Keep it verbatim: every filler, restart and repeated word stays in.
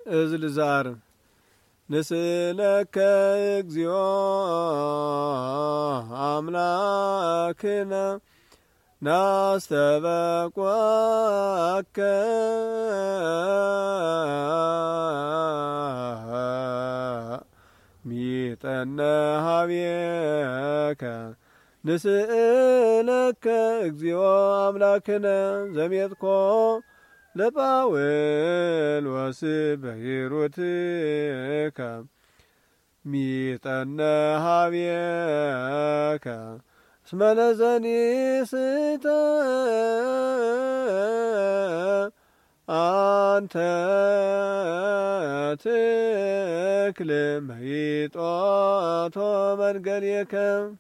እዝልዛር ንስእለከ እግዚኦ አምላክነ ናስተበቋከ ሚጠነ ሀቤከ ንስእለከ እግዚኦ አምላክነ ዘሜጥኮ ለጳውሎስ በሂሩትከ ሚጠነ ሀቤከ እስመ ለዘኒስተ አንተ ትክል መይጦቶ መንገሌከ